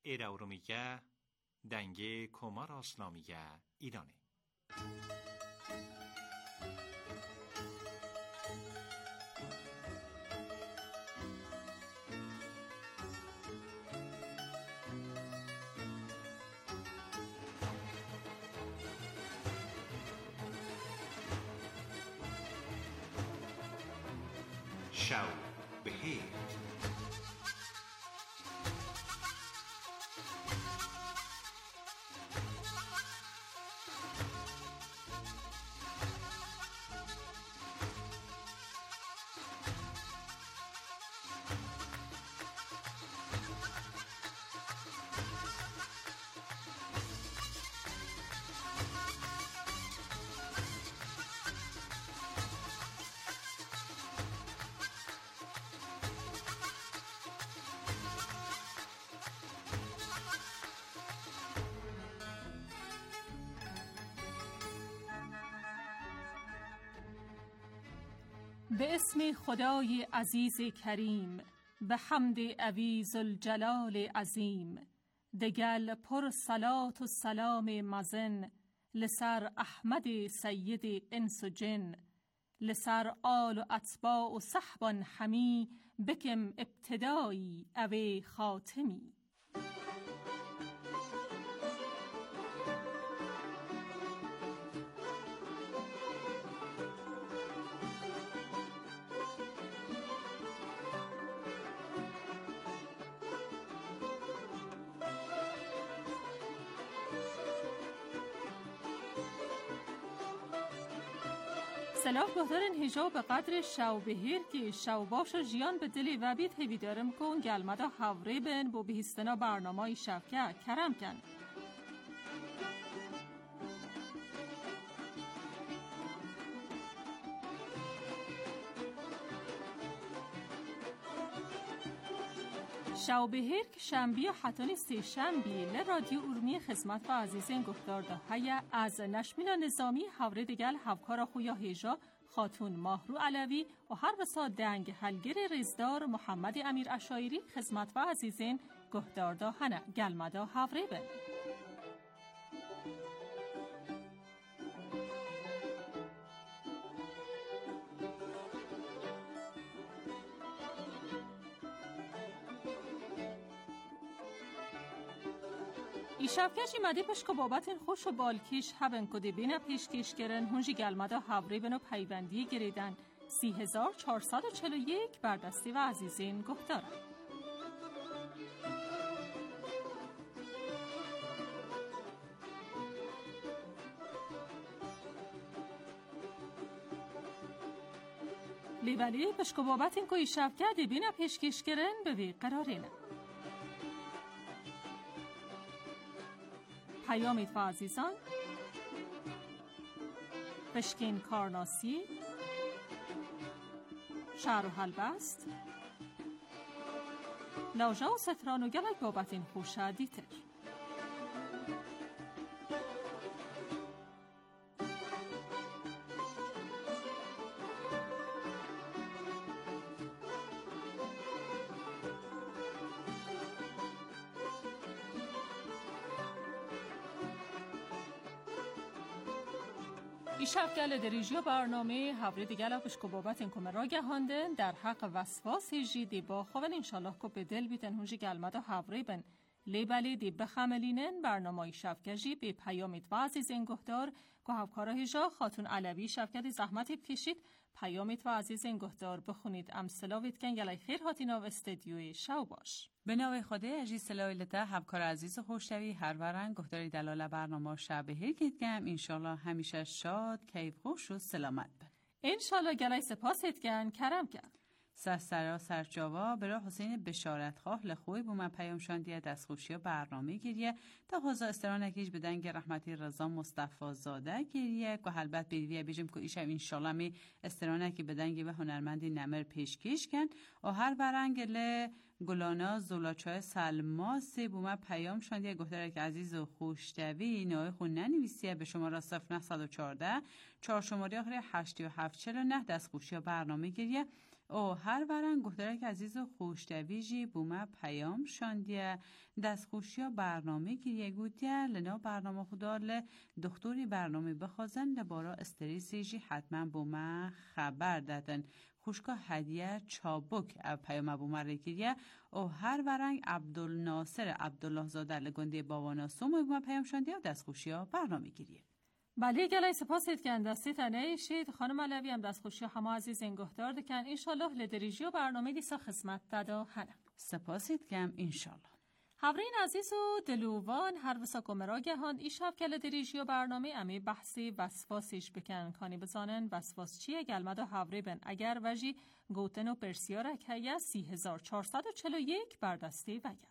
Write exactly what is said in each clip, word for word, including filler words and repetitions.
ایراورومیگه دنگه کمار آسلامیگه ایرانه. شو بهیر به اسم خدای عزیز کریم، به حمد اوی ذوالجلال عظیم، دگل پر صلات و سلام مزن، لسر احمد سید انس و جن، لسر آل و اتباع و صحبان همی، بکم ابتدایی اوی خاتمی. سلاف گهدارن هجا به قدر شو بهیر که شو باش و جیان به دلی و بیت هیوی دارم کن گلمدا حوری بن بو بهستنا برنامه شبکه کرم کن. شو بهیر که شنبی و حتانی سی شنبی ل رادیو ارومی خدمت و عزیزین گفتار ده های از نشمیل نظامی حوری دگل هفکار خویا هیجا خاتون ماهرو علوی و هر بسا دنگ حلگر ریزدار محمد امیر عشایری خدمت و عزیزین گفتار ده هنه گلمدا حوری بن. ایشافکشی مدی پشک بابت این خوش و بالکیش هبن کدی بین پیشکیش گرن هنجی گلمدا حوری بن و پیوندی گریدن سی هزار چهارصد و چهل و یک بردستی و عزیزین گفتارن. لیولی پشک بابت این که ایشافکشی بین پیشکیش گرن به وی قرارینه. پیامید و عزیزان بشکین کارناسی شهر و حلبست لاجا و ستران و گلک بابت این خوشه دیتر ایشب گل دریجی برنامه حوری دیگل پشکو بابت این کمه را گهاندن در حق وسواسی جیدی با خوال انشالله که به دل بیتن هنجی گلمدا حوری بن لیبلی دی بخملینن برنامه شفکجی به پیامید و عزیزین گهدار که هفکاره هجا خاتون علوی شفکتی زحمتی بکشید پیامید و عزیزین گهدار بخونید امثلاوید کن گلی خیر هاتینا و استدیوی شو باش. به نام خدا اجی سلایلته همکار عزیز و خوشتوی هر ورنگ گفتاری دلاله برنامه شب هیگید گم انشالله همیشه شاد کیف خوش و سلامت بن. انشالله گلی سپاسید کن کرم کن. سرسرا سرجاوا برای حسین بشارت خواه لخوی بو من پیام شاندیه دستخوشی و برنامه گیریه تا حوزا استرانکیش بدنگ رحمتی رضا مصطفی زاده گیریه که حلبت بیدویه بیجم که ایشم انشالله می استرانکی بدنگی و هنرمندی نمر پیشکش کن و هر برنگ ل گلانا زولاچای سلماسی بو من پیام شاندیه گفتره که عزیز و خوشتوی نوع خون ننویسیه به شماره صفر نه صد و چهارده چهار شماره آخری هشت و هفت چهل و نه دستخوشی و برنامه گیریه او هر ورن گفتره که عزیز و خوشتویجی بومه پیام شاندیه دست خوشیا برنامه گیریه گوتیه لنا برنامه خدا ل دکتوری برنامه بخوازن لبارا استریسیجی حتما بومه خبر دادن خوشکا هدیه چابک او پیام بومه رو گیریه او هر ورنگ عبدالناصر عبدالله زاده لگنده باوانا سومو بومه پیام شاندیه دست خوشیا برنامه گیریه. بله گلای سپاسید که دستی تنه شید خانم علوی هم دست خوشی همه عزیز انگهدار دکن انشالله لدریجی و برنامه دیسا خدمت دادا هنم سپاسید که هم انشالله حورین عزیز و دلووان هر وسا گمرا گهاند ایشاف که لدریجی و برنامه امی بحثی وسواسیش بکن کانی بزانن وسواس چیه گلمد و حوری بن اگر وجی گوتن و پرسیارک هیا سی هزار چهارصد و چل و یک بردستی وگه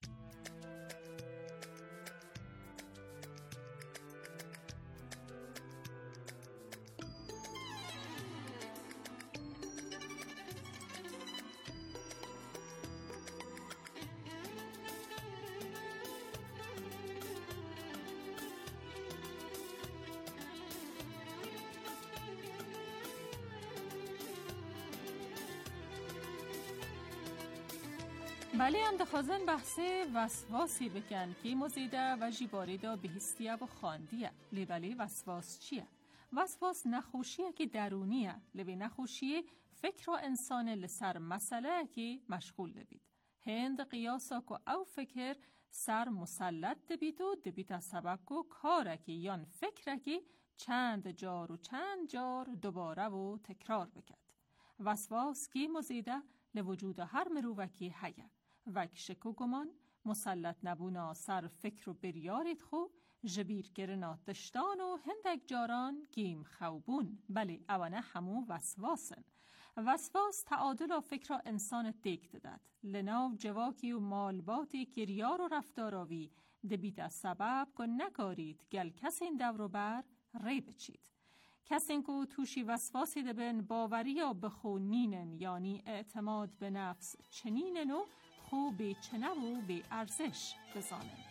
بله هم دخوازن بحث وسواسی بکن که مزیده و جیباریده بهستیه و خاندیه لیبالی وسواس چیه؟ وسواس نخوشیه که درونیه لبی نخوشیه فکر و انسان لسر مسئله که مشغول دبید هند قیاسا که او فکر سر مسلط دبید و دبید سبب که کاره که یان فکره که چند جار و چند جار دوباره و تکرار بکد وسواس که مزیده لوجود هر مرووکی هیه وک شک و گمان مسلط نبونا سر فکر و بریارید خو جبیر گرنا دشتان و هندک جاران گیم خوبون بله اوانه همو وسواسن وسواس تعادل و فکر انسان دیگ داد لناو جواکی و مالباتی گریار و رفتاراوی دبیت سبب که نکارید گل کسی این دور و بر ری بچید کسی که توشی وسواسی دبن باوری یا بخونینن یعنی اعتماد به نفس چنینن و خوب به چنه و به ارزش بزانن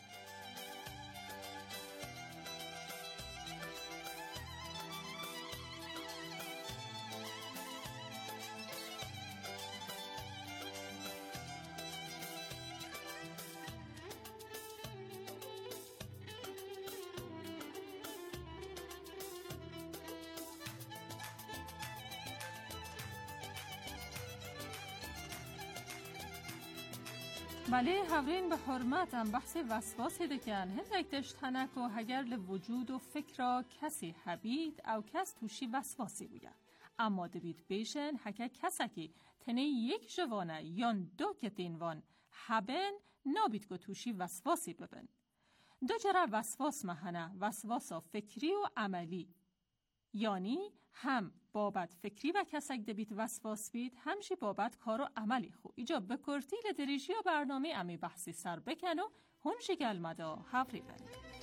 بله هورین به حرمت هم بحث وسواسی دکن هندک دشت هنک و هگر لوجود و فکر کسی حبید او کس توشی وسواسی بوید اما دبید بیشن هکه کسکی تنه یک جوانه یان دو کتینوان حبن نابید که توشی وسواسی ببن دو جره وسواس مهنه وسواس فکری و عملی یعنی هم بابت فکری و کسک دبیت وسواس بید همشی بابت کار و عملی خو ایجا بکرتی لدریجی و برنامه امی بحثی سر بکن و هنشی گلمدا حوری برید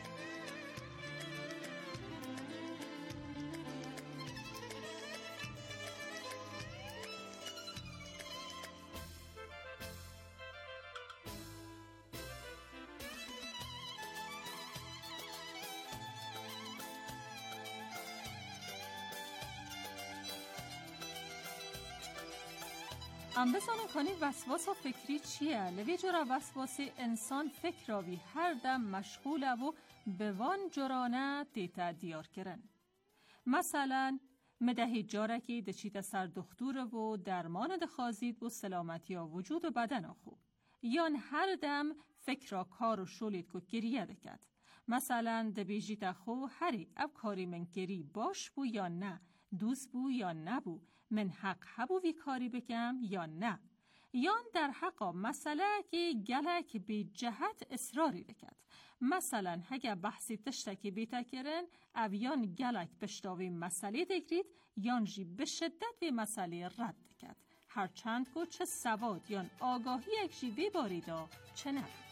ام بسانم کنی وسواس و فکری چیه؟ لوی جرا وسواسی انسان فکر راوی هر دم مشغوله و بوان جرانه دیتا دیار کرن. مثلا مدهی جارکی دچیت سر دختور و درمان دخازید و سلامتی و وجود و بدن خوب. یان هر دم فکر را کار و شولید که گریه دکد. مثلا دبیجیت خو هری اب کاری من گری باش بو یا نه دوست بو یا نبو من حق هبو وی کاری بکم یا نه یان در حقا مسئله که گلک به جهت اصراری دکد مثلا هگه بحثی تشتکی بیتا کرن او یان گلک بشتاوی مسئله دگرید یان جی به شدت وی مسئله رد دکد هرچند که چه سواد یان آگاهی یک جی بی باریدا چه نبید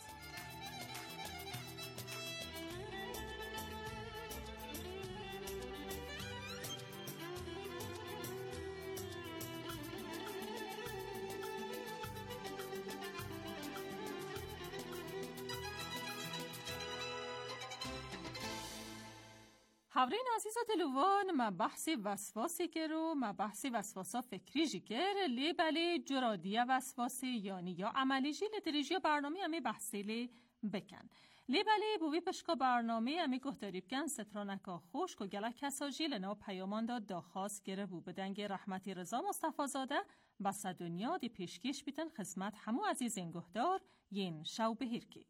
حورین عزیز و دلوان ما بحثی وسواسی گرو ما بحثی وسواسا فکری جی گر لی بلی جرادیه وسواسی یعنی یا عملی جی لدریجی برنامه همی بحثی لی بکن لی بلی بوی پشکا برنامه همی گهداری بکن سترانکا خوشک و گلک کسا جی لنا پیامان دا داخواست گره بو بدنگ رحمتی رضا مصطفی زاده بس دنیا دی پیشکش بیتن خدمت همو عزیز این گهدار ین شو بهیرکی.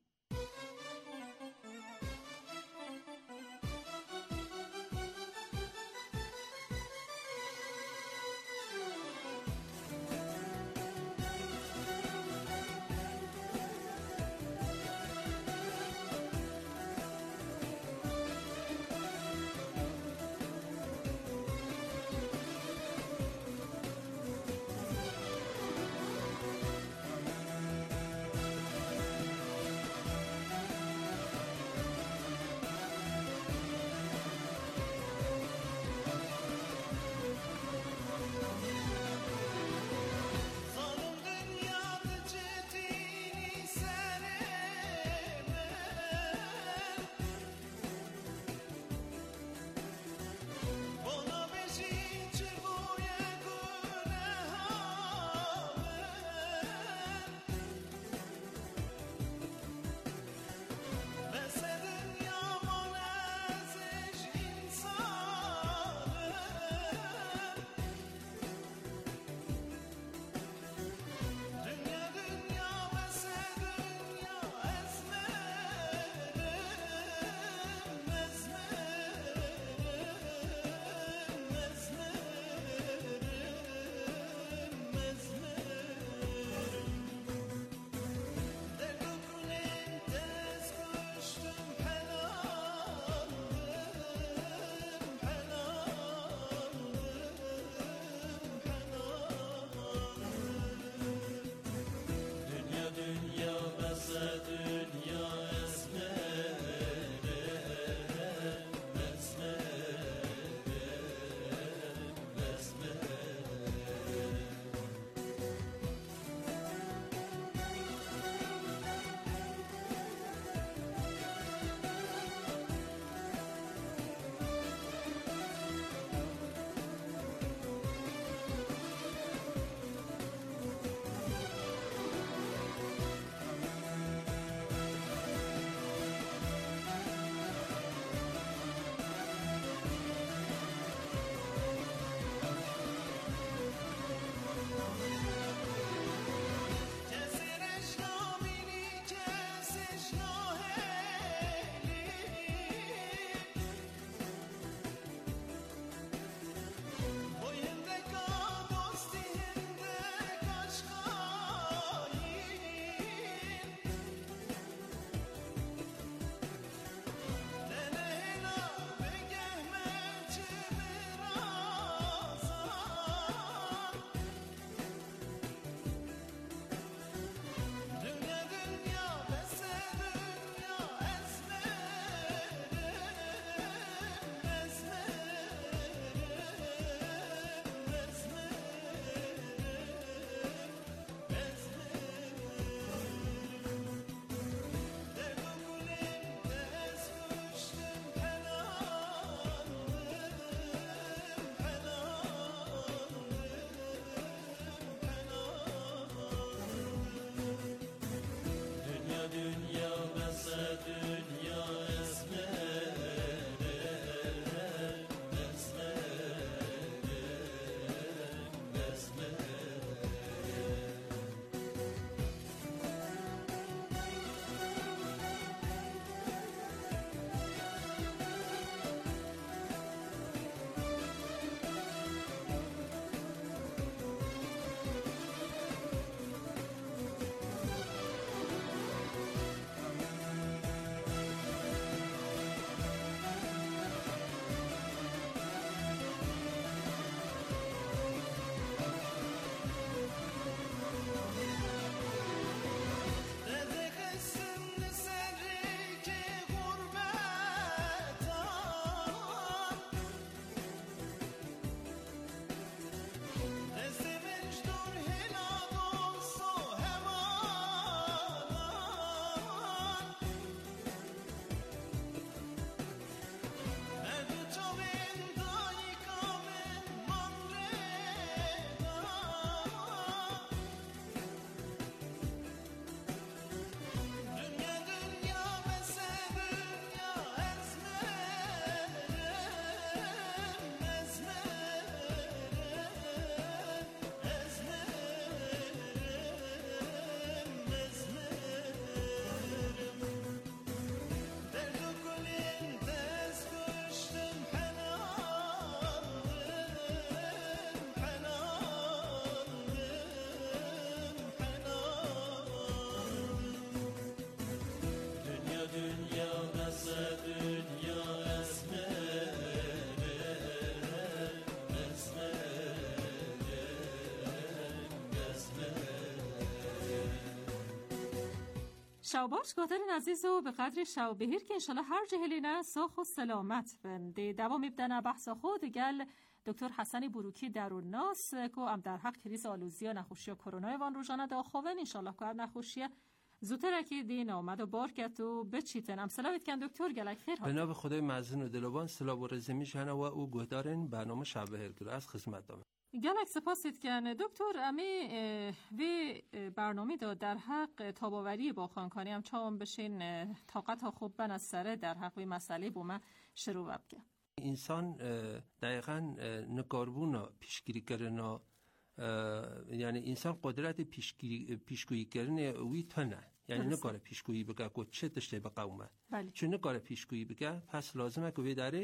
شاوباش گادرین عزیز و به قدر شاو بهیر که انشالله هر جهلینا ساخ و سلامت بنده دوام ابدنا بحث خود گل دکتر حسن بروکی درون ناس که ام در حق کریز آلوزی و نخوشی و کرونا وان روزانه داخوون انشالله که هر نخوشی زودتر که دین آمد و بار کت و بچیتن ام سلامت کن دکتر گلک خیر ها به نام خدای مزن و دلوان سلام و رزمی شنه و او گهدارن برنامه شب بهیر کرد از خدمت دامه گلک سپاسید کن دکتر امی وی برنامه دا در حق تاباوری با خانکانی هم چاهم بشین طاقت ها خوب بن از سره در حق وی مسئله بومه شروع بکن انسان دقیقا نکاربونا پیشگیری کردن یعنی انسان قدرت پیشگیری پیشگویی کردن وی تنه یعنی نکاره پیشگویی بگه که چه داشته به قومه بله. چون نکاره پیشگویی بگه پس لازمه که وی داره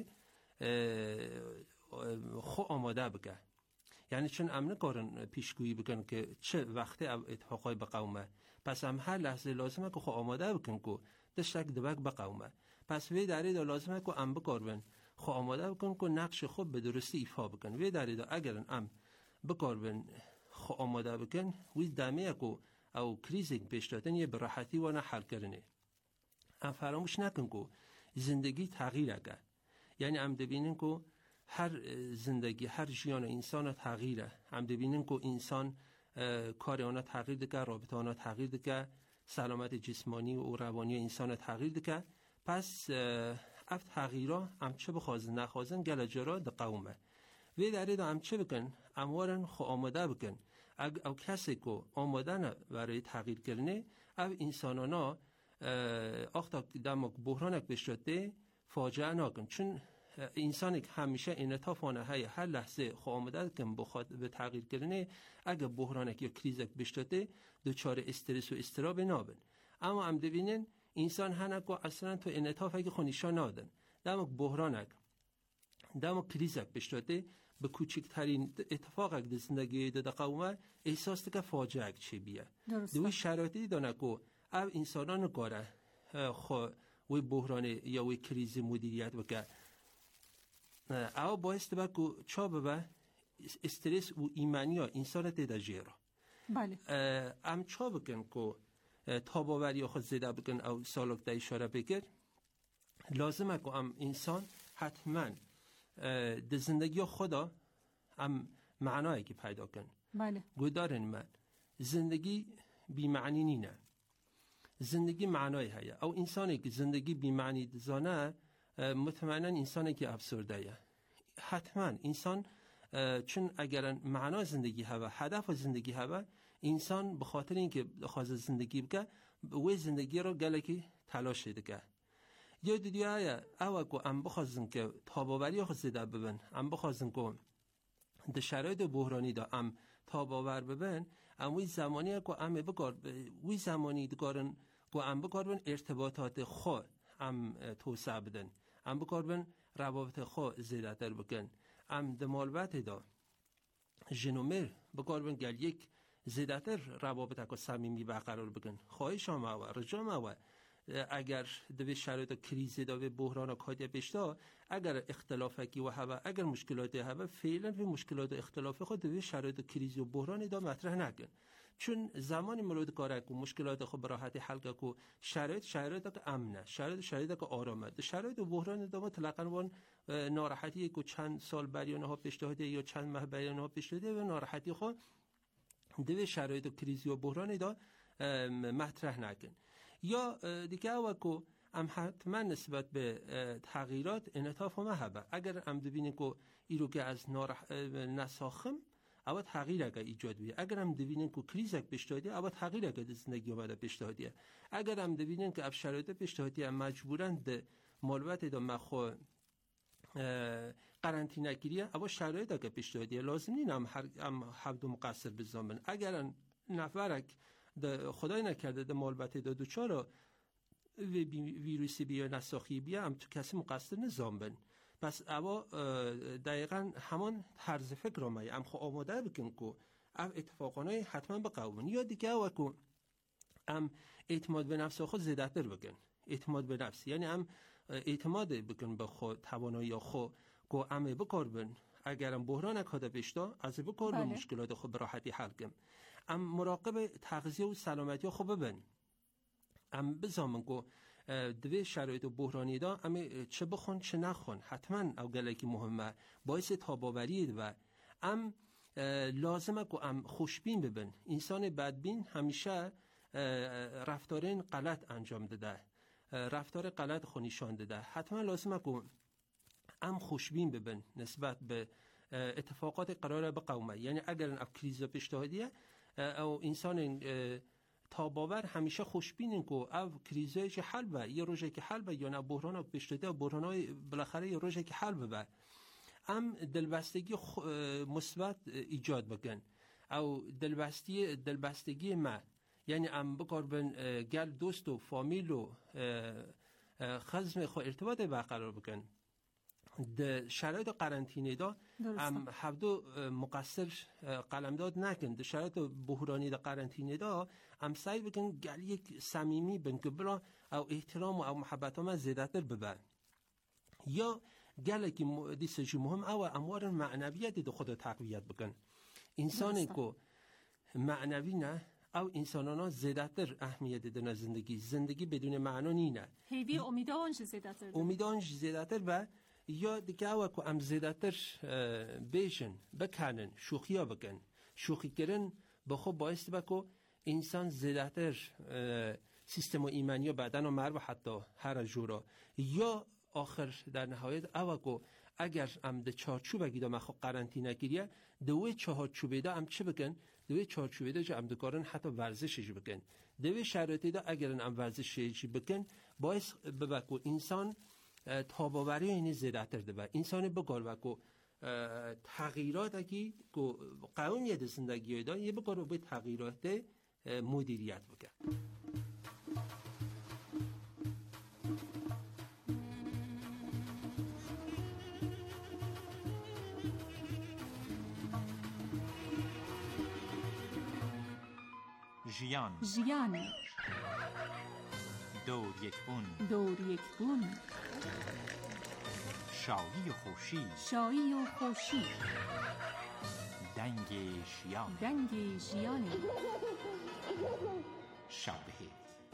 خو آماده بگه یعنی چون ام نکارن پیشگویی بگن که چه وقتی اتفاقای به قومه پس هم هر لحظه لازمه که خو آماده بکن که دشتک دبک به قومه پس وی داره دا لازمه که ام بکارن خو آماده بکن که نقش خوب به درستی ایفا بکن وی داره دا اگر ام بکارن خو آماده بکن وی دمیه که او کریزی پیش دادن یه براحتی و نه حل کردنه ام فراموش نکن که زندگی تغییر اگه یعنی ام دبینن که هر زندگی هر جیان انسان تغییره هم دبینن که انسان کار آنها تغییر دکه رابطه آنها تغییر دکه سلامت جسمانی و روانی انسان تغییر دکه پس اف تغییرها هم چه بخوازن نخوازن گلجرا ده قومه وی داره دا هم چه بکن اموارن خو آماده بکن او کسی که آماده نه برای تغییر کرنه او انسانانا آختا دمک بحرانک بشده فاجعه ناکن چون انسانی که همیشه انعطافانه های هر لحظه خو آماده کن بخواد به تغییر کردنه اگه بحرانک یا کریزک بشده دوچار استرس و استراب نابن اما هم ببینن انسان هنک و اصلا تو انعطاف که خونیشا نادن دمک بحرانک دمک کریزک بشده به کوچکترین اتفاقک در زندگی در قومه احساس که فاجعه چه بیه دوی شرایطی دانه که او انسانان گاره خو وی بحران یا وی کریز مدیریت بکه او باعث با که چا ببه استرس و ایمانی ها انسان تیدا جیرا بله ام چا بکن که تاباوری خود زیده بکن او سالک دا اشاره بکر لازمه که ام انسان حتما در زندگی خدا ام معنایی که پیدا کن بله گودارن من زندگی بی معنی نینه زندگی معنایی هیا او انسانی که زندگی بی معنی دزانه مطمئنا انسانی که افسرده یه حتما انسان چون اگر معنا زندگی هوا هدف زندگی هوا انسان به خاطر اینکه خواست زندگی بکه و زندگی رو گلکی تلاش دیگه یا دیگه او که ام بخواستن که تاباوری خود زده ببن ام بخواستن که در شرایط بحرانی دا ام تاباور ببن ام وی زمانی که ام بکار وی زمانی دکارن که ام بکار ارتباطات خو ام توسعه بدن ام بکار بن روابط خو زیده تر بکن ام دمالبت دا جنومر بکار بن گل یک زیده تر روابط که صمیمی برقرار بکن خواهش هم او رجام او اگر دوی شرایط کریزی دا و بحران کادی بشتا اگر اختلافکی و هوا اگر مشکلات هوا فعلا و مشکلات اختلافی خود دوی شرایط کریزی و بحران دا مطرح نکن چون زمانی مورد کاره که مشکلات خود براحتی حل که شرایط شرایط که امنه شرایط شرایط که آرامه شرایط بحران دا مطلقاً وان ناراحتی که چند سال بریانه ها پیش داده یا چند ماه بریانه ها پیش داده و ناراحتی خود دوی شرایط کریزی و بحران دا مطرح نکن یا دیگه او که ام حتما نسبت به تغییرات انعطاف و محبه اگر ام ببینیم که ایرو که از نارح... نساخم او تغییر اگر ایجاد بیه اگر هم ببینیم که کریزک پیشتادیه او تغییر اگر زندگی اومده پیشتادیه اگر هم ببینیم که اف شرایط پیشتادیه مجبورن ده مالوت ده مخو قرنطینه گیریه او شرایط اگر پیشتادیه لازم نیم هم هر هم حد مقصر بزنن اگر نفرک خدای نکرده ده مالوت ده دوچارا ویروسی بیا نساخی بیا هم تو کسی مقصر نظام بن پس اوا دقیقا همان طرز فکر رو مایی ام خو آماده بکن که ام اتفاقانای حتما بقومن یا دیگه او که ام اعتماد به نفس خود زیده تر بکن اعتماد به نفس یعنی ام اعتماد بکن به خود توانایی خود که ام بکار بن اگرم بحران اکاده بشتا از بکار به مشکلات خود براحتی حل کن ام مراقب تغذیه و سلامتی خود ببن ام بزامن کو دوی شرایط بحرانی دا ام چه بخون چه نخون حتما او گلکی مهمه باعث تاباوری و ام لازمه که ام خوشبین ببین. انسان بدبین همیشه رفتارین غلط انجام داده، رفتار غلط خو نشان داده. حتما لازمه که ام خوشبین ببین نسبت به اتفاقات قراره به قومه. یعنی اگر اف کریز پیش دادیه او انسان تاباور همیشه خوشبینن که او کریزای که حل به یه روزی که حل به یا نه بحران پیش داده و بحرانای بالاخره یه روزی که حل به ام دلبستگی مثبت ایجاد بکن او دلبستی دلبستگی ما. یعنی ام بکار بن گل دوست و فامیل و خزم خو ارتباط برقرار بکن. د شرایط قرنطینه دا ام هفدو مقصر قلمداد نکن. د شرایط بحرانی دا قرنطینه دا ام سعی بکن گل یک صمیمی بن که بلا او احترام و او محبت ها زیادتر ببن. یا گله که دیسه مهم او اموار معنویت دو خود تقویت بکن. انسانی که معنوی نه او انسانانا زیادتر اهمیت دادن زندگی. زندگی بدون معنا نینه. هیوی امیدانش زیادتر. امیدانش زیادتر و یا دیگه او که ام زیادتر بیشن بکنن شوخیا بکن. شوخی کردن با خود باعث بکو انسان زیادتر سیستم و ایمانی و بدن و مر و حتی هر جورا. یا آخر در نهایت او که اگر ام ده چارچوب گیدا مخو قرنطینه گیریه دوی چهارچوبه دا ام چه بکن؟ دوی چهارچوبه دا جا ام دکارن حتی ورزشش بکن. دوی شرایطی دا اگر ام ورزشش بکن باعث ببکو انسان تاباوری اینی زیادتر ده. انسان بگار بکو تغییرات اگی که قانونیت زندگی دا یه بگار باید تغییرات مدیریت بکن. ژیان ژیان دور یک بون دور یک بون شایی و خوشی شایی و خوشی دنگ ژیان دنگ ژیان شب بخیر.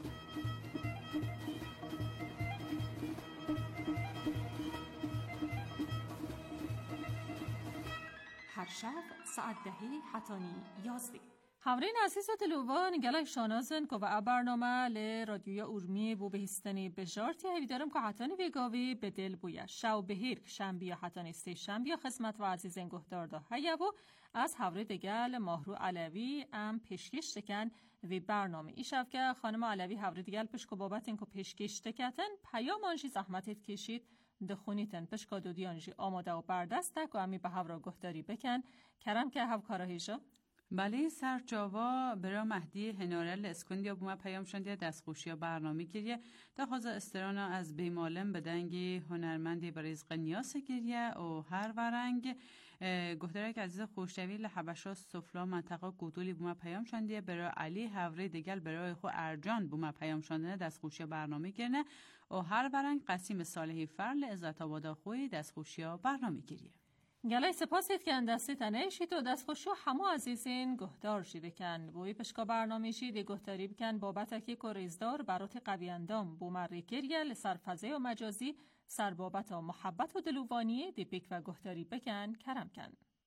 هر شب ساعت دهی حتانی یازده. همرین عزیز و دلوان گلای شانازن که و برنامه ل رادیوی اورمی بو بهستنی بجارتی هیوی دارم که حتانی ویگاوی به دل بویا شو بهیر شنبی یا حتانی سه شنبی خدمت و عزیزین گهدار دا هیا و از هوره دگل ماهرو علوی ام پیشکش دکن وی برنامه ای شب که خانم علوی هوره دگل پشک بابت این که پیشکش دکتن پیام آنجی زحمتت کشید دخونیتن پشکا دو دیانجی آماده و بردست دک و امی به هوره گهداری بکن کرم که هف کاراهیجا بله سر جاوا برا مهدی هنارل اسکندیا بوما پیام شندیه دستخوشی برنامه گریه تا خوزا استرانا از بیمالم به دنگی هنرمندی بریز قنیاس گریه و هر ورنگ گهداره که عزیز خوشتوی لحبشا سفلا منطقه گودولی بوما پیام شندیه برا علی هوری دگل برای خو ارجان بوما پیام شندنه دستخوشی برنامه گرنه و هر ورنگ قسیم صالحی فرل عزت آبادا خوی دستخوشی برنامه گریه. گلای سپاسید که اندستی تنه شید و دستخوشی و همه عزیزین گهدار شیده کن. بوی پشکا برنامه شید گهداری بکن بابت اکی که ریزدار برات قوی اندام بو مری کریه لسرفزه و مجازی سر بابت و محبت و دلوانی دی پیک و گهداری بکن کرم کن.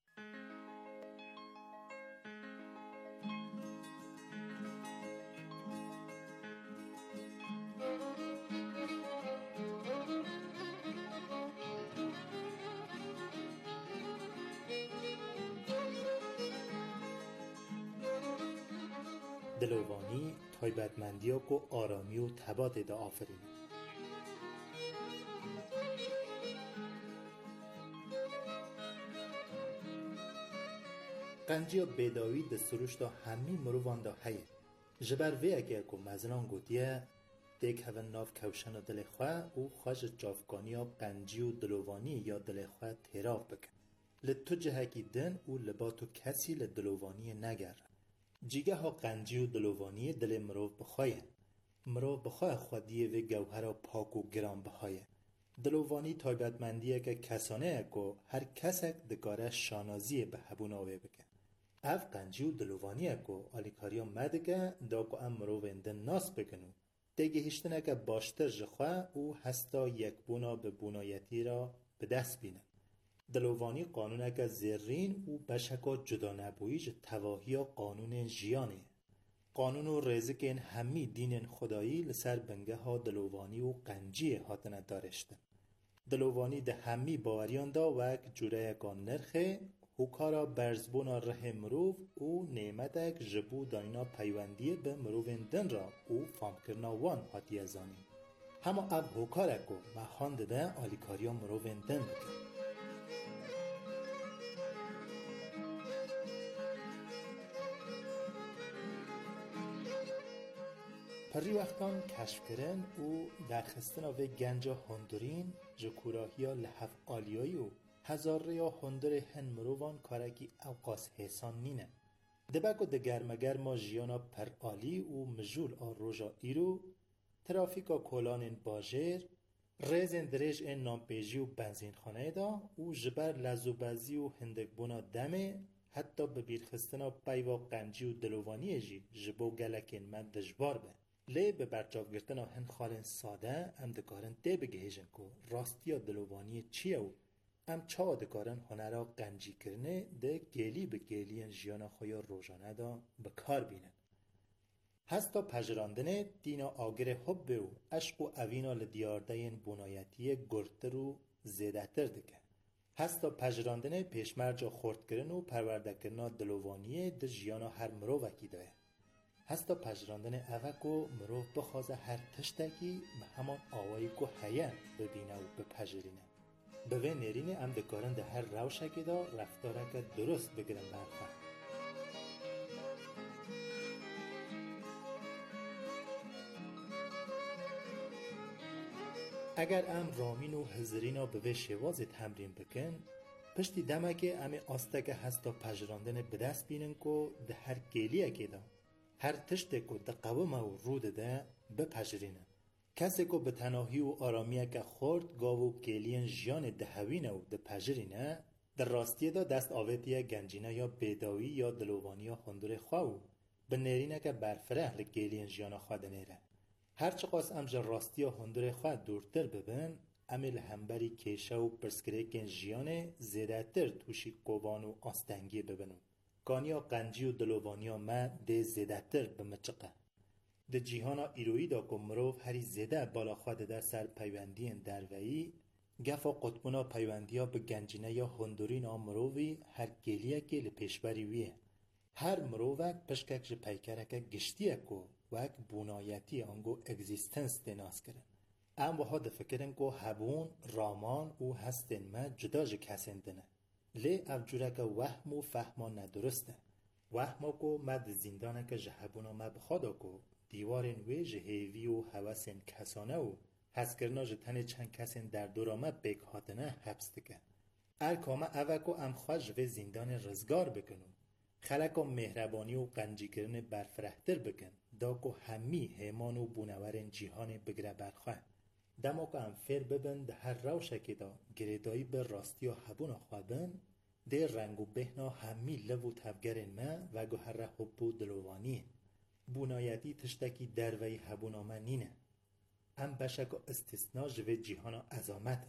دلوانی تایبتمندی و آرامی و تبات دا آفرین قنجی و بیداوی دا سروش دا همی مروان دا هیه جبر وی اگر که مزنان گوتیه دیک هون ناف کوشن و دل خواه و خواج جافکانی و قنجی و دلوانی یا دل خواه تیراف بکن لطو جهکی دن و لباتو کسی لدلوانی نگر جیگه ها قنجی و دلوانی دل مروف بخواهی مروف بخواه خودیه و گوهر پاک و گران بخواهی دلوانی تایبتمندیه که کسانه که هر کسک دگاره شانازیه به هبوناوه بکن اف قنجی و دلوانیه که آلیکاریا مدگه دا که ام مروف اندن ناس بکنو تگهیشتنه که باشتر جخوا او هستا یک بونا به بونایتی را به دست بینه. دلوانی قانونه که زرین او بشکا جدا نبویش تواهی قانون جیانه. قانون و رزق این همی دین خدایی لسر بنگه ها دلوانی و قنجی هاتنه دارشتن. دلوانی ده همی باوریان دا وک جوره کان نرخه هوکارا برزبونا ره مروف او نعمتک جبو دانینا پیوندی به مروفین دن را او فام کرنا وان هاتی ازانی. همه اب هوکارکو و خانده به آلیکاریا مروفین دن بکن. پری وقتان کشف کرن او درخستن و گنجا هندورین جکوراهیا لحف آلیایی و هزار یا هندور هن مروان کارکی اوقاس حسان نینه. دبک و دگرمگر ما جیانا پر آلی و مجول آ روژا ایرو ترافیکا کولان باجر ریزن درش این نامپیجی و بنزین خانه دا و جبر لزوبازی و هندگبونا دمه حتی به بیرخستنا پیوا قنجی و دلوانی جی جبو گلکین من دجبار به. لی به برچاو گرتنا هن خالن ساده ام دکارن تی بگهیجن کو راستیا دلوانی چیه و ام چا دکارن هنرا قنجی کرنه ده گلی به گلین جیانا خویا روزانه دا به کار بینن. هستا پجراندنه دینا آگر حب و عشق و اوینا لدیارده این بنایتی گرتر و زیدتر دکه. هستا پجراندنه پیشمرجا خورد کرن و پرورده کرنا دلوانیه ده جیانا هر مرو وکی دایه. هستا پجراندن اوکو مروف بخوازه هر تشتکی به همان آوایی که حیه ببینه و بپجرینه. به وی نرینه ام دکارن ده هر روشکی دا رفتاره که درست بگیرن برخواه. اگر ام رامین و هزرین به وی شواز تمرین بکن پشتی دمه که ام آستکه هستا پجراندن به دست بینن که ده هر گلیه که دا هر تشته که ده قوم و رود ده بپجرینه. کسی که به تناهی و آرامیه که خورد گاو و گلین جیان ده هوینه و ده پجرینه در راستیه دا دست آویتیه گنجینه یا بیداوی یا دلوانی یا خندور خواهو به نرینه که برفره لگلین جیان خواه نیره. هرچه قاس امجا راستی یا خندور خواه دورتر ببین امیل همبری کشه و پرسکریکن جیان زیده تر توشی قوان و آستنگی ببینو. گانیا قنجی و دلوانیا ما ده زیده تر بمچقه. ده جیهانا ایروی دا که مروف هری زیده بالا خواهد در سر پیوندی دروهی گفا قطبونا پیوندی ها به گنجینه یا هندورین ها مروفی هر گلیه که لپیشبری ویه. هر مروفک پشکک جه پیکرکه گشتیه که وک بونایتی آنگو اگزیستنس دیناس کرن. ام وها ده فکرن که هبون رامان و هستن ما جدا جه کسین دنه. لی افجوره که وهم و فهمان ندرسته. وهما که مد زندانه که جهبونا ما بخوادا که دیوارن وی جهیوی و حواسن کسانه و حس کرنا جتن چند کسین در دورامه بیک هاتنه حبس دکن. ارکامه اوکو ام خواه جوی زندان رزگار بکنو. خلقا مهربانی و قنجی کرن برفرهتر بکن دا که همی همان و بونورن جیهان بگره برخواه. دما که ام فیر ببن ده هر روشه که دا گریدایی به راستی و حبونا خواه بن ده رنگ و بهنا همی لو و تفگرن ما و گو هر حب و دلوانیه. بونایتی تشتکی دروی حبونا ما نینه. ام بشکا استثناء جوی جیهانا ازامته.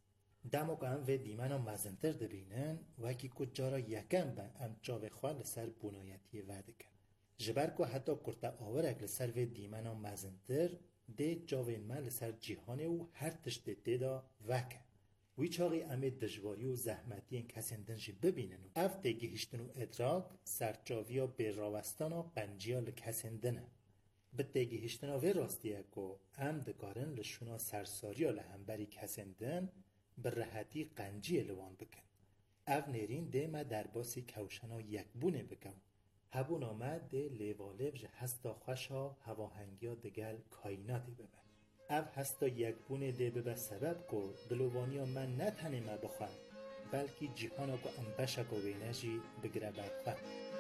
دمو که ام وی دیمانا مزنتر دبینن وکی که جارا یکم با ام جاوی خواه لسر بونایتی وعده کن. جبر که حتی کرتا آورک لسر وی دیمانا مزنتر ده جاوین من لسر جیهانه و هر تشت ده دا وکه. وی چاقی امه دجواری و زحمتی این کسی دنجی ببینن و اف دیگه هشتن و ادراک سرچاوی و بیراوستان و قنجی لکسی دنه. به دیگه هشتن و راستیه که ام دکارن لشونا سرساری لهمبری کسی دن به راحتی قنجی لوان بکن. اف نیرین ده ما در باسی کوشنا یک بونه بکن. هبون آمد ده لیوالف جه هستا خوشا هواهنگی ها دگل کائناتی ببن. اف هستا یک بونه ده به سبب که دلوانی ها من نتنه ما بخواه بلکه جیهانا که ام بشک و وینجی بگره برخواه.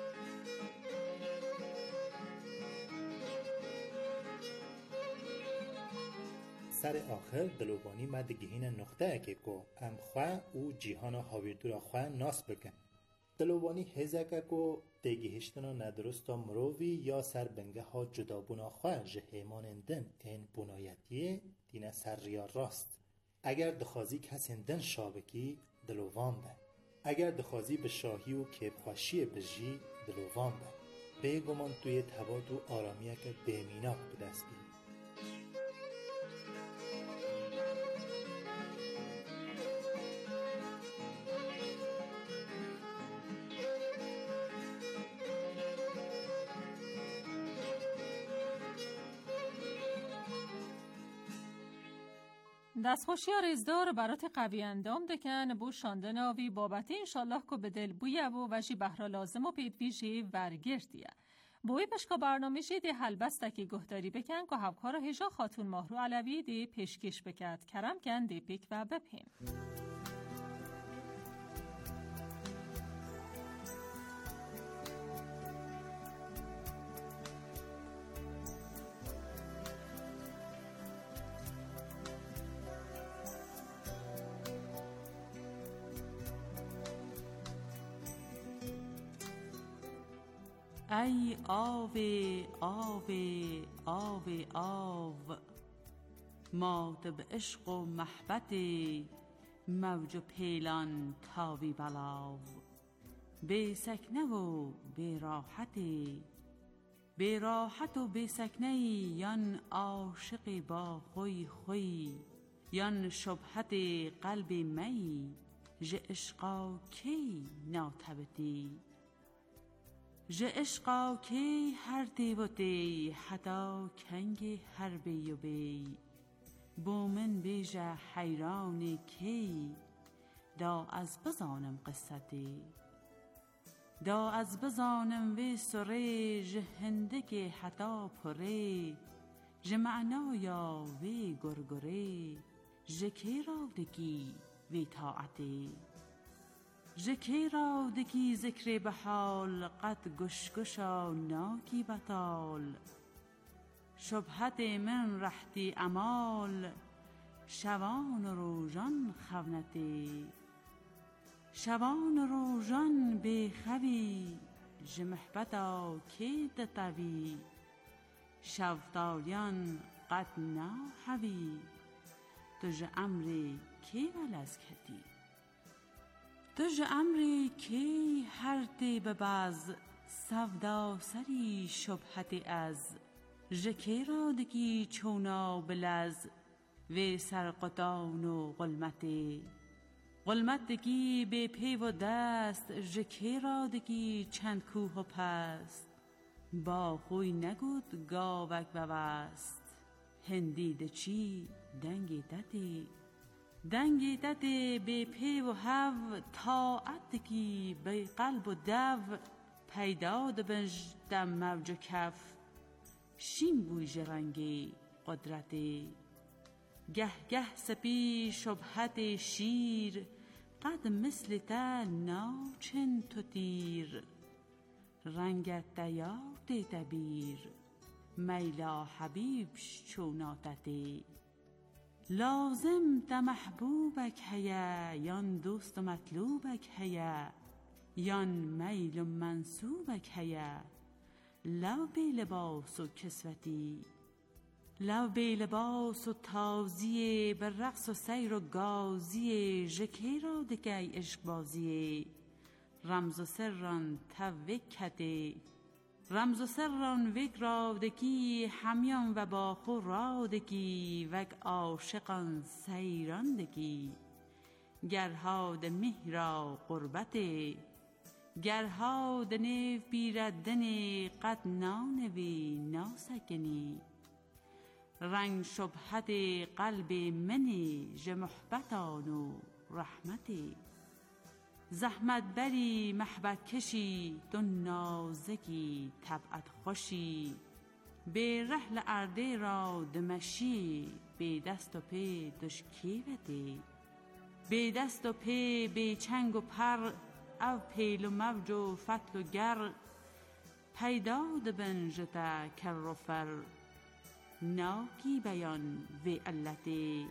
سر آخر دلوانی ما دگهین نقطه که که ام خواه او جیهانا حاویدورا خواه ناس بکن. دلوانی هزکه کو دیگهشتنا ندرستا مرووی یا سر بنگه ها جدابونا خواه جه هیمانندن این بنایتیه دینه سر ریا راست. اگر دخوازی کسین دن شابکی دلوان به. اگر دخوازی به شاهی و کبخواشی بجی دلوان به. بگمان توی تباد و آرامیه که بمیناک به دست بید. دستخوشی ها ریزدار برات قوی اندام دکن بو شاندن آوی بابتی انشالله که به دل بویه و وجی بهرا لازم و پیدویجی ورگردیه. بوی پشکا برنامه جی دی حلبسته که گهداری بکن که هفکار هجا خاتون ماهرو علوی دی پیشکش بکد کرم کن دی پیک و بپین. ای آوی آوی آوی آو مات به عشق و محبت موج پیلان تاوی بلاو بی سکنه و بی راحتی بی راحت و بی سکنه یان عاشق با خوی خوی یان شبهت قلب می ج عشقا کی ناتبتی ج عشقا کی هر دی و دی حدا کنگ هر بی و بی بومن بیجه حیران کی دا از بزانم قصتی دا از بزانم وی سره ج هندگ حدا پره ج معنایا وی گرگره ج کی را دگی وی طاعتی جکی را دکی ذکر بحال قد گش گشا ناکی بطال شبهت من رحتی امال شوان روژان خونتی شوان روژان بخوی ج محبتا کی دتوی شوتالیان قد نا حوی تو ج امری کی ولز کتی تو ج امری کی هر دی بباز سودا سری شبهتی از ج کی را دکی چونا بلز و سرقدان و غلمتی غلمت دکی به پی و دست ج کی را دکی چند کوه و پست با خوی نگود گاوک بوست هندی دچی دنگی دتی دنگی دتی به پی و هو طاعت کی به قلب و دو پیدا دبنج دم موج کف شین بوی جرنگی قدرتی گه گه سپی شبهت شیر قد مثل تا ناچن تو تیر رنگت دیار دی دبیر میلا حبیبش چوناتتی لازم تا محبوبک هیا یان دوست مطلوبک هیا یان میل منصوبک هیا لو بی لباس و کسوتی لو بی لباس و تازی بر رقص و سیر و گازی ژکی را دکی عشق بازی رمز و سران توکتی رمز و سران وک را دکی همیان و با خو را دکی وک عاشقان سیران دکی گرها د مهرا قربتی گرها د نیو بیردنی قد نانوی ناسکنی رنگ شبهت قلب منی ج محبتان و رحمتی زحمت بری محبت کشی تو نازکی طبعت خوشی به رحل ارده را دمشی به دست و پی دشکیوتی به دست و پی به چنگ و پر او پیل و موج و فتل و گر پیدا دبنجتا کر و فر ناکی بیان وی علتی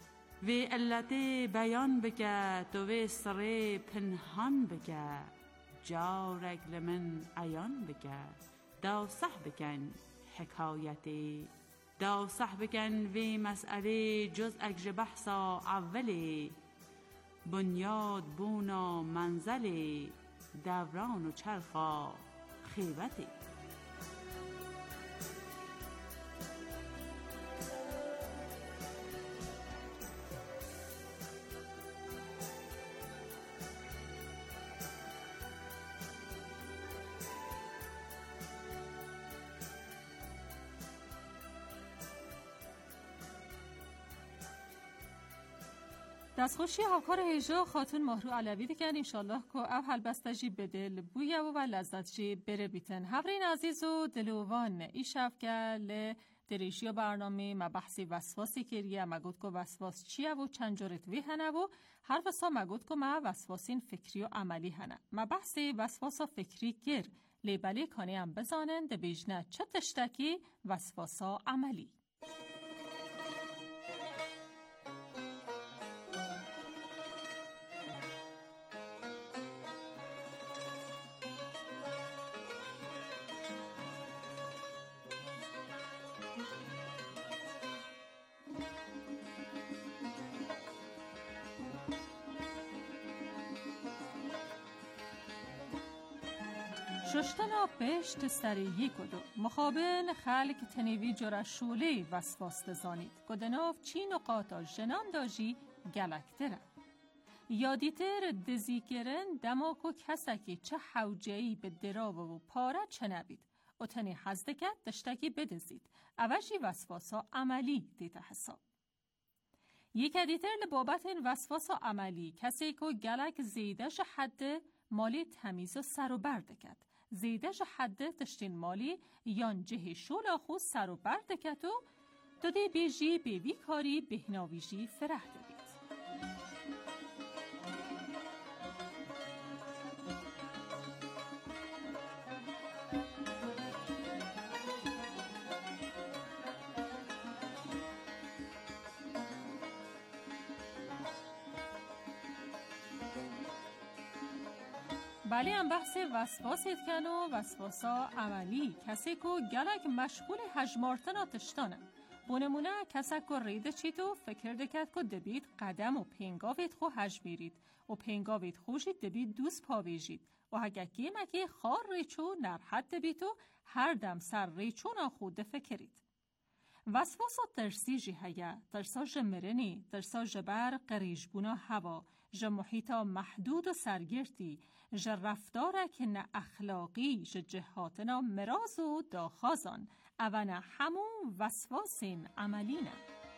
وی علتی بیان بکه تو وی سره پنهان بکه جارگ لمن عیان بگرد دا صح بکن حکایتی دا صح بکن وی مسئله جز اگج بحثا اولی بنیاد بونا منزلی دوران و چرخا خیبتی. دستخوشی هاکار هجا خاتون ماهرو علوی دیگر انشالله که او هلبستجی به دل بویه و لذتجی بره بیتن. هفرین عزیز و دلوان ای شفگل دریشی برنامه مبحثی وسواسی کریه مگود که وسواس چیه و چند جورت وی هنه و هر وسا مگود که ما وسواسین فکری و عملی هنه. مبحثی وسواسا فکری گر لیبلی کانی هم بزانن ده بیجنه چه تشتکی وسواسا عملی. ششتنا پشت سریعی کدو مخابن خلق تنیوی جرا شولی وسواست زانید کدناف چی نقاطا جنان داجی گلکتره یادیتر دزیگرن دماکو کسکی چه حوجهی به دراو و پاره چه نبید و تنی حزدکت دشتکی بدزید اوشی وسواسا عملی دیتا حساب یک ادیتر لبابت این وسواسا عملی کسی که گلک زیدش حد مالی تمیز و سر و بردکت زیدش حد تشتین مالی یان جه شول آخو سر و بردکتو داده بیجی بیوی کاری بهناویجی فرح دارید. بله هم بحث وسواسید کن و وسواسا عملی کسی که گلک مشغول هجمارتن آتشتانه بونمونه کسی که ریده چید و فکر دکت که دبید قدم و پینگاوید خو هجمیرید و پینگاوید خوشید دبید دوست پاویجید و هگکی مکی خار ریچو نرحد دبید و هر دم سر ریچو ناخود فکرید. وسواسا ترسی جی هیا ترسا جمرنی ترسا جبر قریجبونا هوا ج محیطا محدود و سرگرتی ج رفتاره که نه اخلاقی ج جهاتنا مراز و داخازان اونا همون وسواسین عملینه.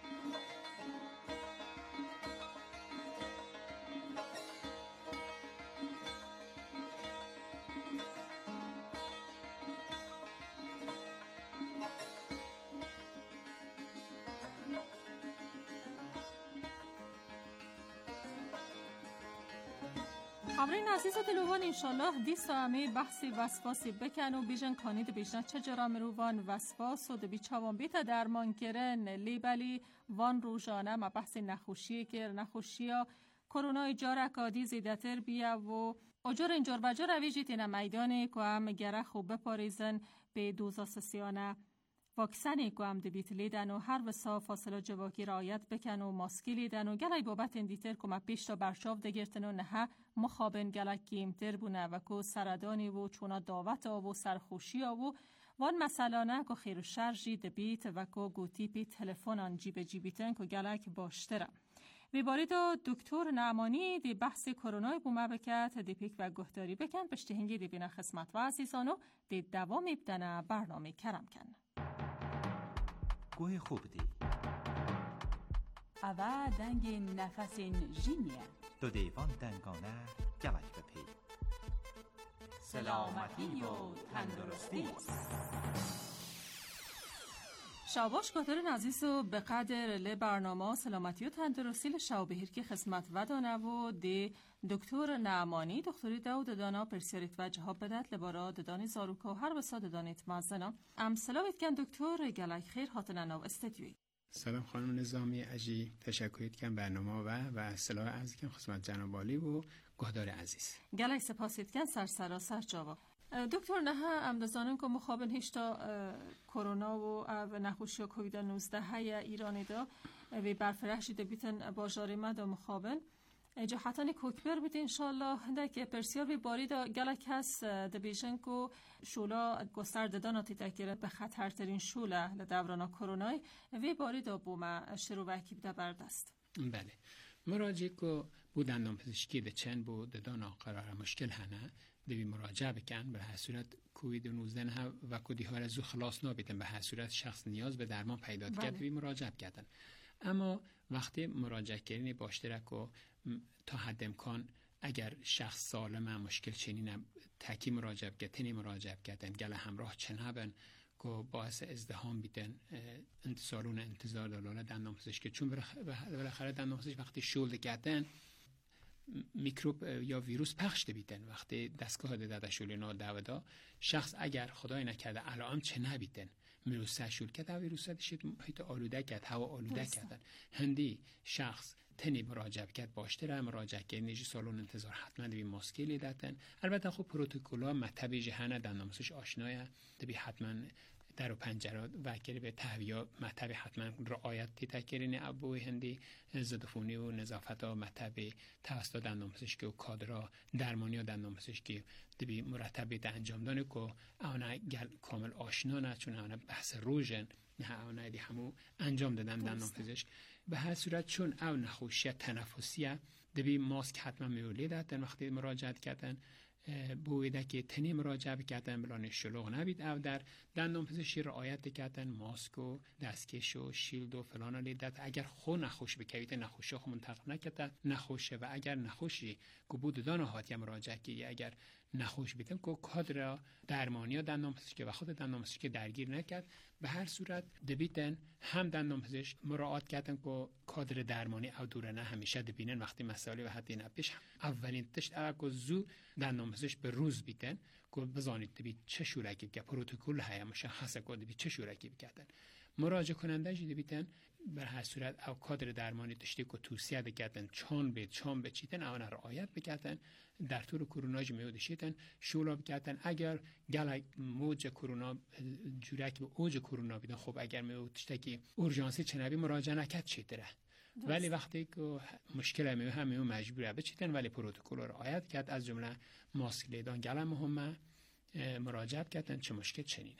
خبرین عزیز و دلوان انشالله دیست و همه بحثی وسواسی بکن و بیجن کانید بیجنه چجرا مروان وسواس و دبی چوان بیتا درمان کرن لیبلی وان روزانه ما بحثی نخوشی کر نخوشی ها کرونای جارک آدی زیدتر بیا و اجور اینجور بجور اویجی تینا میدانه که هم گره خوب بپاریزن به دوزا سسیانه واکسنی که هم دبیت لیدن و هر وسا فاصله جواکی رعایت بکن و ماسکی لیدن و گلای بابت اندیتر که ما پیش تا برشاف دگرتن و نه مخابن گلک کیمتر بونه و که سردانی و چونا داوت و سرخوشی و وان مثلا نه که خیر و شر جی دبیت و که گوتی پی تلفن جیب جیبیتن که گلک باشتره. بیباری دا دکتر نعمانی دی بحث کرونای بومه بکت دی پیک و گهداری بکن پشتهنگی دی بین خدمت و عزیزانو دی دوام ابدن برنامه کرم کن. گوه خوب دی اوه دنگ نفس جینیه دو دیوان دنگانه گلک بپی سلامتی و تندرستی شاباش کترین عزیز و به قدر لی برنامه سلامتی و تندرستی لشاو بهیر که خدمت و دانه و دی دکتر نعمانی دکتری داود دانا پرسیاریت و جهاب بدت لبارا ددانی زاروکا و هر بسا ددانیت مازنا ام سلاویت کن دکتر گلک خیر هاتننا و استدیوی سلام خانم نظامی اجی، تشکر کردم برنامه و و اصلاح عرض کنم خدمت جناب عالی و گهدار عزیز. گلای سپاسید کن سرسرا سر جواب. دکتر نه ام دزانم که مخابن هشتا کرونا و نخوشی کووید نوزده های ایرانی دا و برفرشی ده بیتن باجاری مد و مخابن جا حتانی کوکبر بیت انشالله ده که پرسیار بی باری دا گلک هست ده بیشن که شولا گستر داداناتی تکیره به خطرترین شوله لدورانا کرونای و باری دا بوم شروع وکی بده بردست. بله مراجعه که بودن نام پزشکی ده چند بود دادانا قرار مشکل هنه دوی مراجعه بکن به هر صورت کووید نوزده ها و کدی ها از خلاص نابیدن به هر صورت شخص نیاز به درمان پیدا کرد دوی مراجعه کردن. اما وقتی مراجعه کردن باشترک و تا حد امکان اگر شخص سالم مشکل چنین تکی مراجعه کردن مراجعه کردن گله همراه چنبن که باعث ازدحام بیدن انتظارون انتظار دلاله دندان پزشکی چون بالاخره دندان پزشک وقتی شولد کردن میکروب یا ویروس پخش بیدن وقتی دستگاه داده شولی نو داودا شخص اگر خدای نکرده علائم چه نبیدن ویروس شول کرد ویروس داشت محیط آلوده کرد هوا آلوده کردن هندی شخص تنی مراجعه کرد باشتر مراجعه کرد نیجی سالون انتظار حتما دوی ماسکی دادن. البته خب پروتکل‌ها مطبع جهان دندانپزشک آشنایه دوی حتما در و پنجره وکیل به تهویه مطبع حتما رعایت تکرین ابوی هندی ضدعفونی و نظافت ها مطبع توسط دندانپزشکی و کادرها درمانی و دندانپزشکی دوی مرتب انجام دانه که اونا گل کامل آشنا نه چون اونا بحث روژن نه اونا دی همو انجام دادن دندانپزشک. به هر صورت چون او نخوشی تنفسیه دوی ماسک حتما میولی دادن وقتی مراجعت کردن بویده که تنی مراجعه کردن بلان شلوغ نبید او در دندان پزشکی رعایت کردن ماسک و دستکش و شیلد و فلان لیدت اگر خو نخوش بکوید نخوشی خو منتقل نکرده نخوشه و اگر نخوشی که بود دانه هاتی مراجعه که اگر نخوش بیتن که کادر درمانی دندان پزشکی و خود دندان پزشکی درگیر نکرد. به هر صورت دبیتن هم دندان پزشک مراعات کردن که کادر درمانی او دوره نه همیشه دبینن وقتی مسائلی و حتی نپیش اولین تشت اگه زو دندان پزشک به روز بیتن که بزانید دبیت چه شورکی که پروتکل های مشخصه که دبیت چه شورکی بکردن مراجعه کننده جدی بیتن. به هر صورت او کادر درمانی تشتی که توصیه دکردن چان به چان بچیتن اونا رعایت بکردن در طور کرونا میودشیتن شولا بکردن اگر گل موج کرونا جورک به اوج کرونا بیدن خب اگر میودشته که اورژانسی چنبی مراجعه نکرد چیتره ولی وقتی که مشکل میو هم میو مجبوره بچیتن ولی پروتکل رو رعایت کرد از جمله ماسک لیدان گل مهمه مراجعه کردن چه مشکل چنینه.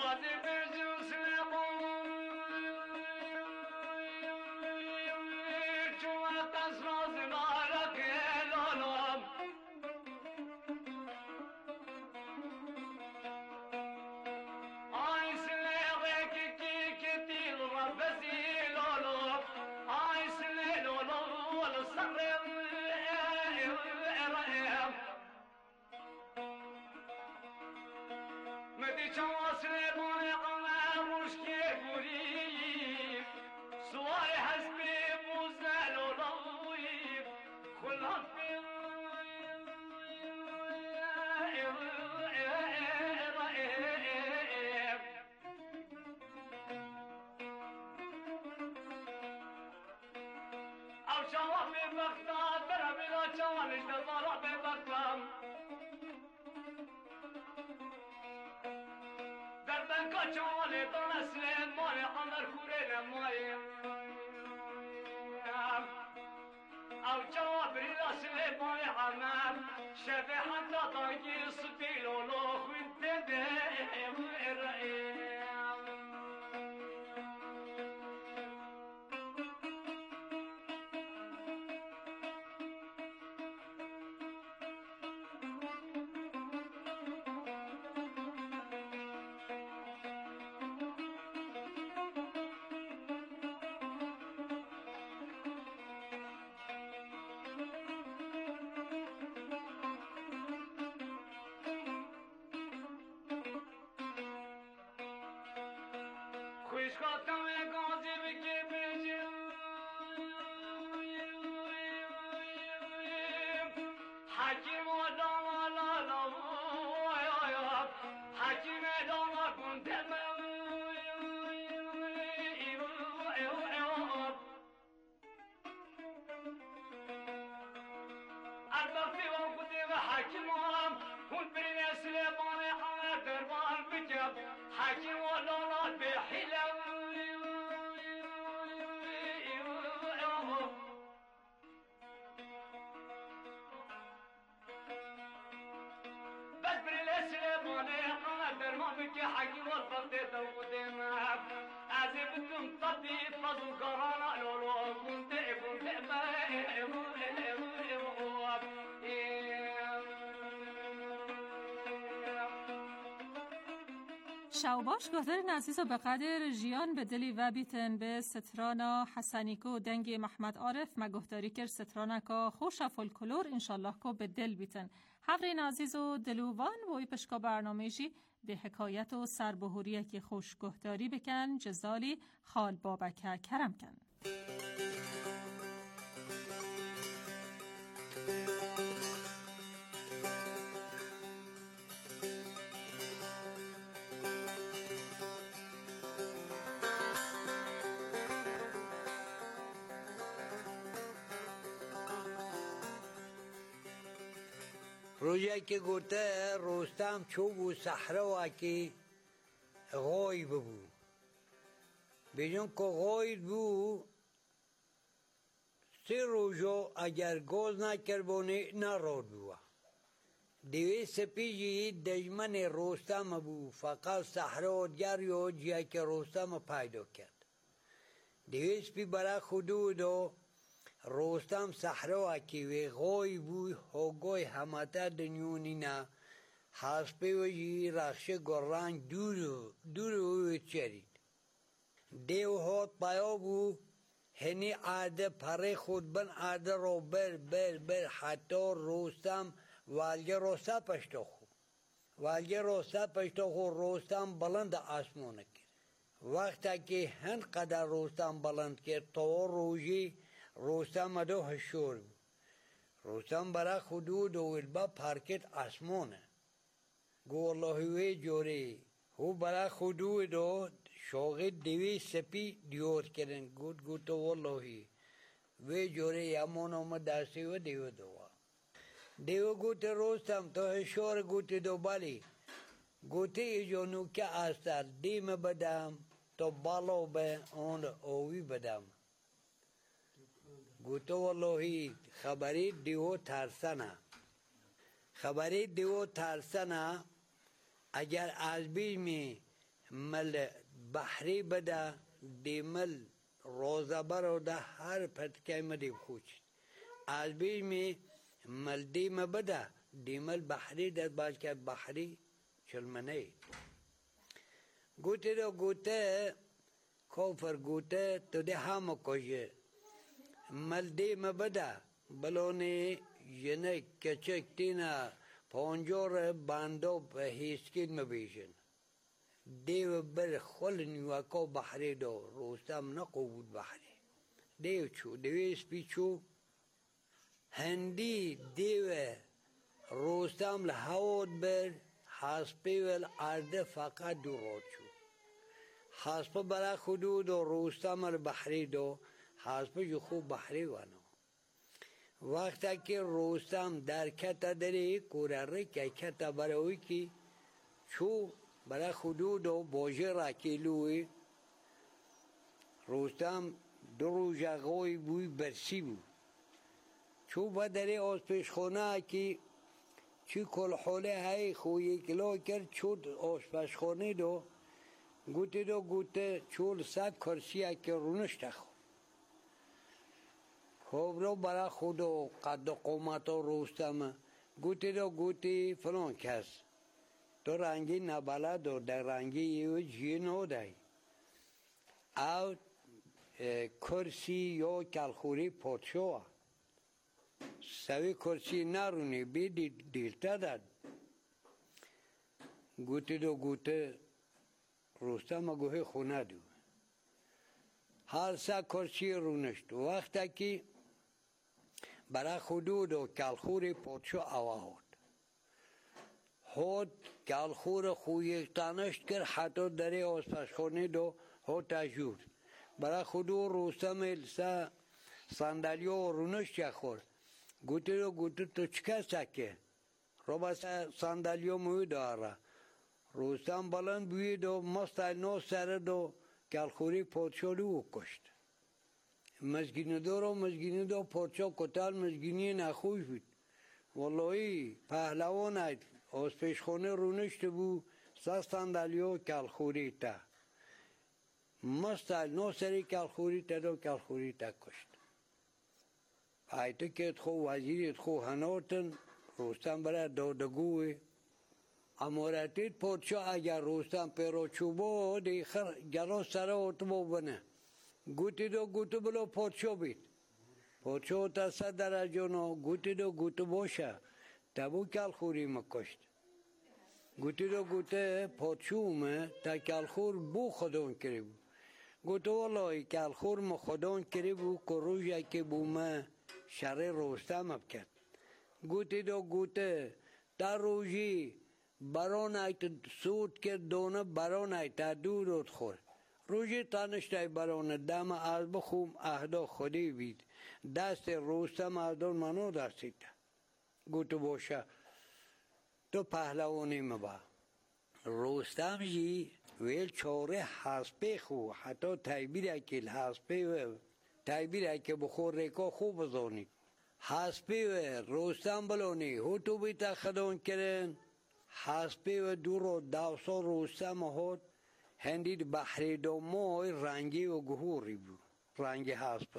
شاوباش گذر عزیز و به قدر جیان به دلی و بیتن به سترانا حسنیکو دنگ محمد عارف مگهداری کر سترانا که خوش فولکلور انشالله که به دل بیتن حفرین عزیز و دلووان و ای پشکا برنامه جی به حکایت و سربهوریه که خوش گهداری بکن جزالی خال بابکه کرم کن. روزی که گوته رستم چوب و صحره و که غایب بود بیجون که غایب بود سه روزو اگر گوز نکربونه نرود بود دوی سپیجی دجمن رستم بود فقط صحره و گری و جیا که رستم پیدا کرد دوی سپی برای خودود و رستم صحره و اکی و غای بوی هاگای همتا دنیونی نه حسبی و جی رخشه گران دور دور و چرید دیو هات پایا بو هنی عاده پره خود بن عاده رو بر بر بر حتی رستم والگه رستا پشتا خو والگه رستا پشتا خو رستم بلند آسمونه کرد وقتا که هن قدر رستم بلند کرد تو روژی رستم ادو هشور بود رستم برای خودود و البا پرکت آسمونه گو اللهی وی جوری هو برای خودود و شاغل دوی سپی دیوت کردن گوت گوت واللهی وی جوری یمون آمد دستی و دیو دوا دیو گوت رستم تو هشور گوت دو بلی گوتی ایجانو که استر دیم بدم تو بالا به آن اوی بدم گوتو واللهی خبری دیو ترسنه خبری دیو ترسنه اگر از بیمی مل بحری بده دیمل روزبر و ده هر پتکه مدیم خوچ از بیمی مل دیم بده دیمل بحری در باز که بحری چلمنه گوته دو گوته کافر گوته تو ده هم کجه مل دیم بده بلونی ینه کچک تینا پانجور باندو به هیسکین مبیشن دیو بر خل نیوکا بحری دو روستم نقود بحری دیو چو دیو اسپی چو هندی دیو روستم لحواد بر حسبی ول عرده فقط دو رود چو حسب برا خدود و روستم البحری دو حسب جو خوب بحری وانو وقتا که روستم در کتا داری کوراره که کتا براوی کی چو برا خدود و باجه را کلوی روستم دو رو جغوی بوی برسی بو چو با داری آز پیش خونه که چی کل حوله های خوی کلو کرد چود آز پیش خونه دو گوته دو گوته چول صد کرسی که رونش تخو خب رو برا خود و قد و قومت و روستم گوته دو گوته فلان کس تو رنگی نبلد و در رنگی یه جی نو دای او کرسی یا کلخوری پادشاه سوی کرسی نرونی بی دیلتا داد گوته دو گوته روستم گوه خونه دو هر سه کرسی رونشت وقتا که برای خدود و کلخور پادشاه آواد خود کلخور خوی تنشت کرد حتی داری آسپشخانه دو خود تجور برای خدود روستم سه صندلیو رونشت یخور گوته رو گوته تو چکه سکه رو بس صندلیو موی داره روستم بلند بوید و مست نو سر دو کلخوری پادشاه رو کشت مزگینه دو رو مزگینه دو پادشاه کتل مزگینی نخوش بود والله پهلوان اید از پیشخانه رونشت بو سه صندلیو کلخوری تا مست نو سری کلخوری تا دو کلخوری تا کشت ایتو که خو وزیرت خو هنوتن روستم برای دادگوی امارتید پادشاه اگر روستم پیرو چوبو دیخر گلو سر اتبو بنه گوتی دو گوتو بلو پادشاه بید پادشاه تا سه درجه نو گوتی دو گوتو باشه تبو کلخوری مکشت گوتی دو گوته پادشاه تا کلخور بو خودون کری بو گوتو والله کلخور ما خودون کری بو که روژه که بو ما شر روستم بکرد گوتی دو گوته تا روژی بران ایت سود که دونه بران ایت دو رود خور روژی تانشتای بران دم از بخوم اهدا خودی بید دست روستم از دون منو دستید گوتو باشه تو پهلوانی مبا روستم جی ویل چاره حسبه خو حتی تایبیر اکیل حسبه تایبیر اکیل بخور ریکا خوب بزانید حسبه و روستم بلونی هو تو بیتا خدون کرن حسبه و دو رو دوسا روستم هود هندید بحری دو موی رنگی و گهوری بود رنگی حسبه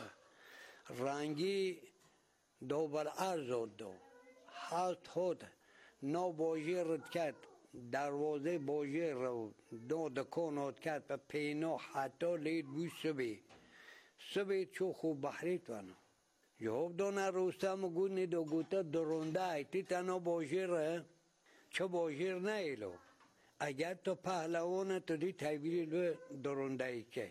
رنگی دو بر عرض دو هست هود نو باجی رد کرد دروازه باجی رو دو دکان هود کرد پا پینو حتی لید بوی سبی سبی چو خوب بحری توانو جواب دونه روستم گونی دو گوته درونده ایتی تنو باجیره چه باجیر نه ایلو اگر تو پهلوانه تو دی تایبیری لو درونده ای که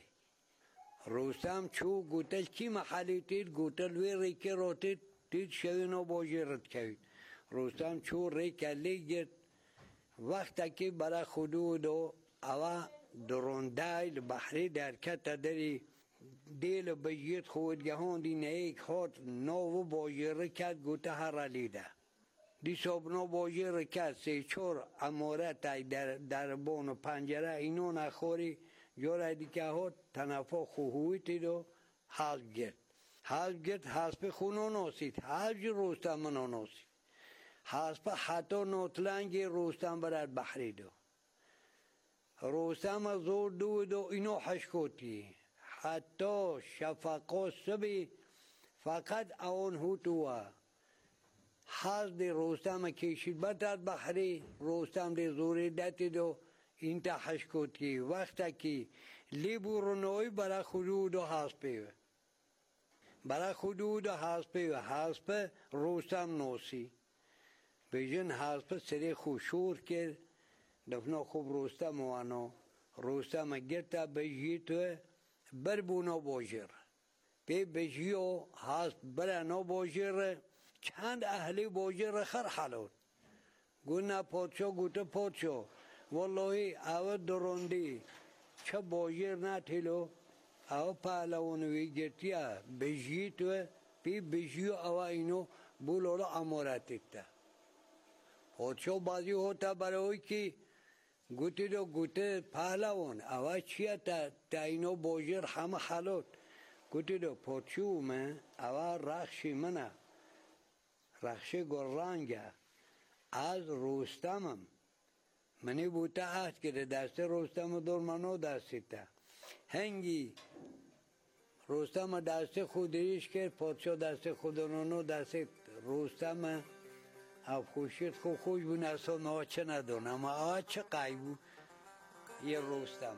روستم چو گوته کی محلی تید گوته لوی ریکی رو تید تید شوینو باجیرت کوید روستم چو ریکه لیگید وقتا که برای خدود و اوه درونده ایل بحری در کتا داری دیل بجیت خودگهان دی نیک هات نو باجیره کد گوته هر لیده دی صبح نو باجیره کد سی چور امارت در دربان و پنجره اینو نخوری جوره دی که هات تنفا خوهوی تیدو حلب گرد حلب گرد حسب خونو ناسید حلب جی روستم منو ناسید حسب حتی نوتلنگی روستم برد بحری دو روستم زور دود و اینو حشکوتی حتی شفقا سبی فقط اون هوتوا حضد روستم کشید بتر بحری روستم دی زوری دتی دو این تا حشکوتی وقتا که لیبو رنوی برا خدود و حسبه برا خدود و حسبه حسبه روستم نوسی بیجن حسبه سری خوشور کرد دفنا خوب روستم وانو روستم گرتا بجیتو بربونو بوجر پی بجیو حسب برانو بوجر چند اهلی بوجر خر حلود گونا پوچو گوتا پوچو والله او دروندی چه بوجر نتیلو او پهلوانوی گرتیا بجیتو پی بجیو او اینو بولولو اموراتیتا پوچو بازی ہوتا برای که گوتی دو گوته پهلوان او چیه تا تا اینو بوجر همه حلود گوتی دو پوچو من او رخشی منه رخشی گرانگه از روستمم منی بوته هست که دست روستم دور منو دستی تا هنگی روستم دست خودریش کرد پوچو دست خودنونو دست روستم او خوشید خو خوش بون اصلا ما چه ندونم اما چه قیبو یه روستم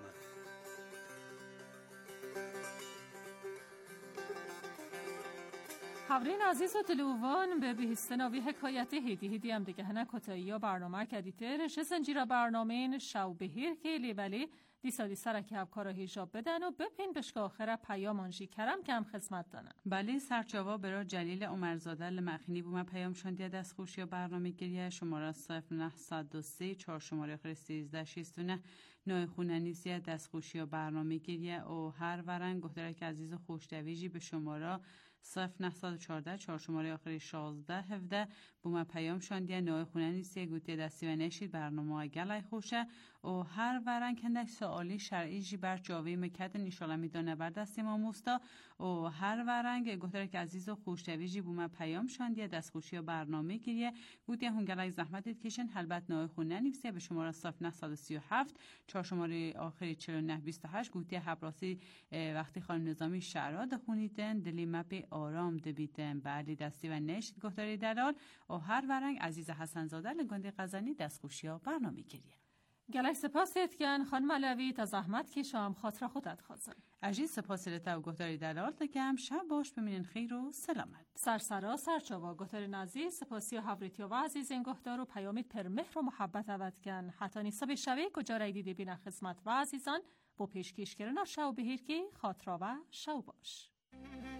حورین عزیز و دلوان به بهستناوی حکایت هیدی هیدی هم دیگه هنه کتایی یا برنامه کدیته رشه زنجیره برنامه شو بهیر که لیولی دیسا دیسا را که هفکارا هیجاب بدن و بپین بشک آخره پیام آنجی کرم که هم خدمت دانم. بله سرچاوا برای جلیل عمرزاده لمخینی بومه پیام شاندیه دست خوشی و برنامه گریه شماره صفر نه صد و سه چهار شماره آخر سیزده شیستونه نوع خوننیزیه دست خوشی و برنامه گریه و هر ورنگ گهدره که عزیز و خوشتویجی به شماره صفر نه صد و چهارده چهار شماره آخری شازده هفده بومه پیام شاندیه نوع خوننیزیه گوتی دستی و نشید برنامه گلای خوشه و هر ورنگ هندک سوالی شرعی جی بر جاوی مکت نیشالا میدانه بر دستی ما موستا و هر ورنگ گهدره که عزیز و خوشتویجی بومه پیام شاندیه دست خوشی و برنامه گریه گوتی هنگلای زحمتت کشن حلبت نوع خوننیزیه به شماره صفر نه صد و سی و هفت چهار شماره آخری چهل و نه بیست و هشت گوتی حبراسی وقتی خانم نظامی شعرات خونیدن دلی مپ آرام دبیتن بعدی دستی و نشید گهداری دلال و هر ورنگ عزیز حسن زاده لگندی قزنی دست خوشی و برنامه گریه گلای سپاس اتکن خانم علوی تا زحمت که شام خاطر خودت خوازن عجیز سپاس لتا و گهداری دلال دکم شب باش بمینن خیر و سلامت سرسرا سرچاوا گهداری نازی سپاسی و حبریتیا و عزیز این گهدار و پیامید پر مهر و محبت عوض کن حتی نیسا به شوی کجا دیده بین خدمت و عزیزان با پیشکش کردن شو بهیر که خاطرا و شو باش